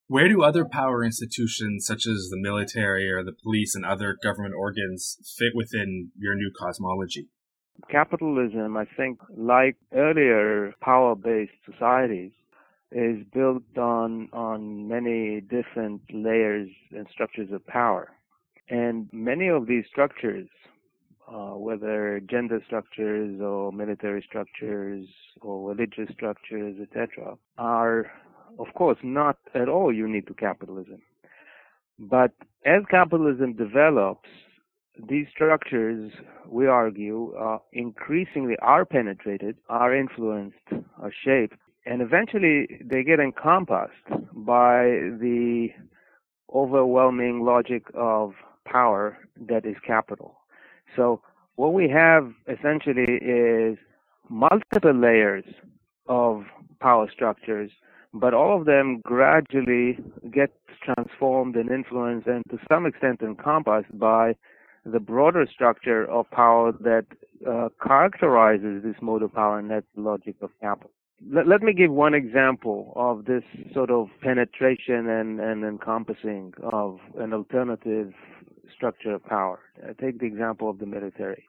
Where do other power institutions, such as the military or the police and other government organs, fit within your new cosmology? Capitalism, I think, like earlier power-based societies, is built on many different layers and structures of power. And many of these structures, whether gender structures or military structures or religious structures, etc., are, of course, not at all unique to capitalism. But as capitalism develops, these structures, we argue, increasingly are penetrated, are influenced, are shaped, and eventually they get encompassed by the overwhelming logic of power that is capital. So what we have essentially is multiple layers of power structures, but all of them gradually get transformed and influenced and to some extent encompassed by the broader structure of power that characterizes this mode of power and that logic of capital. Let me give one example of this sort of penetration and encompassing of an alternative structure of power. Take the example of the military.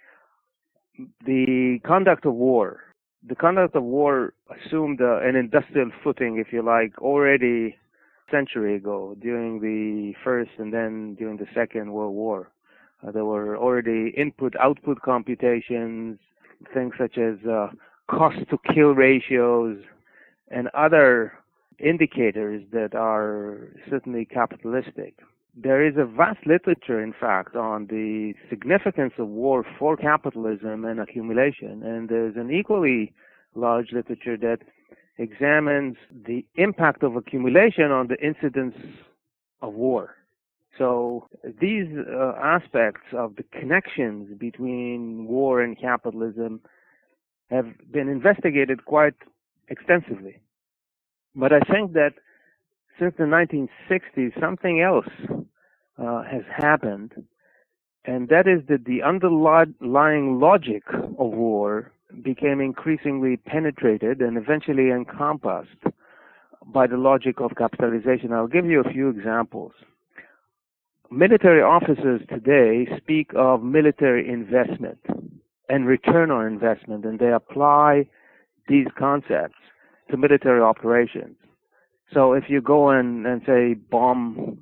The conduct of war. The conduct of war assumed an industrial footing, if you like, already a century ago during the First and then during the Second World War. There were already input-output computations, things such as cost-to-kill ratios, and other indicators that are certainly capitalistic. There is a vast literature, in fact, on the significance of war for capitalism and accumulation, and there's an equally large literature that examines the impact of accumulation on the incidence of war. So these aspects of the connections between war and capitalism have been investigated quite extensively. But I think that since the 1960s, something else has happened, and that is that the underlying logic of war became increasingly penetrated and eventually encompassed by the logic of capitalization. I'll give you a few examples. Military officers today speak of military investment and return on investment, and they apply these concepts to military operations. So if you go and say bomb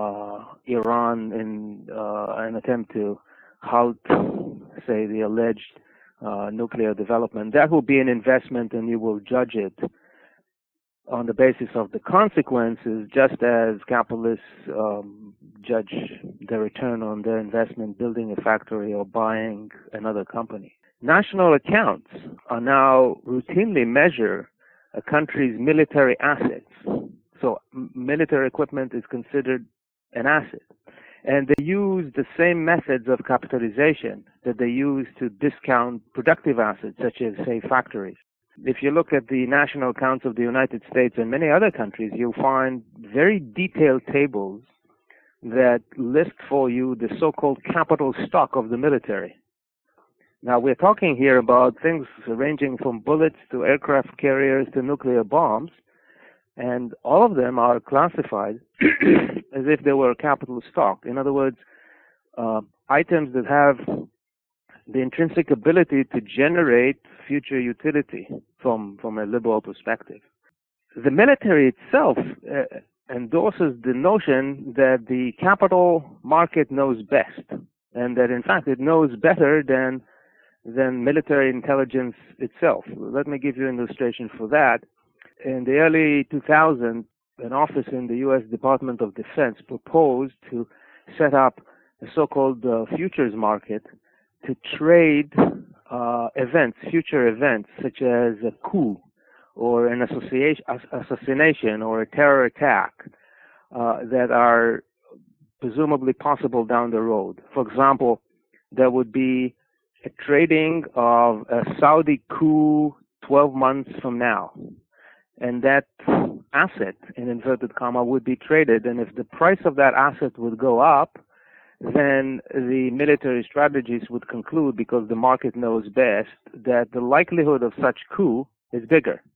Iran in an attempt to halt, say, the alleged nuclear development, that will be an investment, and you will judge it on the basis of the consequences, just as capitalists judge the return on their investment building a factory or buying another company. National accounts are now routinely measure a country's military assets. So military equipment is considered an asset. And they use the same methods of capitalization that they use to discount productive assets, such as, say, factories. If you look at the national accounts of the United States and many other countries, you'll find very detailed tables that list for you the so-called capital stock of the military. Now, we're talking here about things ranging from bullets to aircraft carriers to nuclear bombs, and all of them are classified as if they were capital stock. In other words, items that have the intrinsic ability to generate future utility from a liberal perspective. The military itself endorses the notion that the capital market knows best, and that in fact it knows better than military intelligence itself. Let me give you an illustration for that. In the early 2000s, an office in the U.S. Department of Defense proposed to set up a so-called futures market to trade events, future events, such as a coup or an assassination or a terror attack that are presumably possible down the road. For example, there would be a trading of a Saudi coup 12 months from now. And that asset, in inverted comma, would be traded. And if the price of that asset would go up, then the military strategists would conclude, because the market knows best, that the likelihood of such coup is bigger.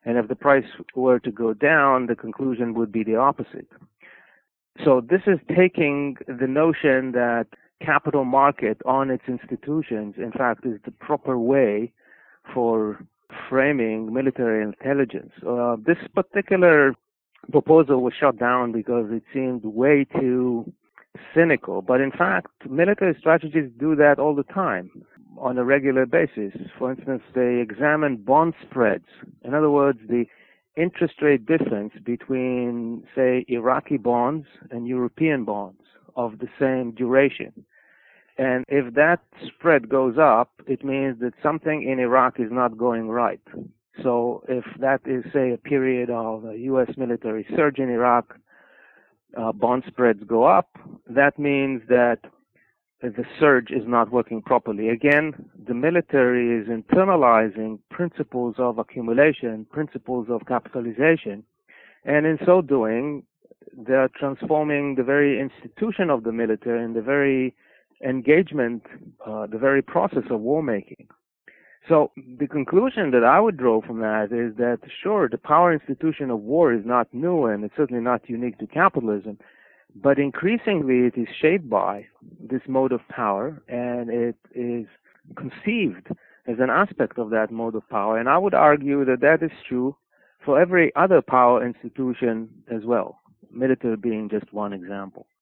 And if the price were to go down, the conclusion would be the opposite. So this is taking the notion that capital market on its institutions, in fact, is the proper way for framing military intelligence. This particular proposal was shut down because it seemed way too cynical. But in fact, military strategists do that all the time on a regular basis. For instance, they examine bond spreads. In other words, the interest rate difference between, say, Iraqi bonds and European bonds of the same duration. And if that spread goes up, it means that something in Iraq is not going right. So if that is, say, a period of a U.S. military surge in Iraq, bond spreads go up, that means that the surge is not working properly. Again, the military is internalizing principles of accumulation, principles of capitalization, and in so doing, they're transforming the very institution of the military and the very engagement, the very process of war making. So the conclusion that I would draw from that is that, sure, the power institution of war is not new and it's certainly not unique to capitalism, but increasingly it is shaped by this mode of power, and it is conceived as an aspect of that mode of power. And I would argue that that is true for every other power institution as well, military being just one example.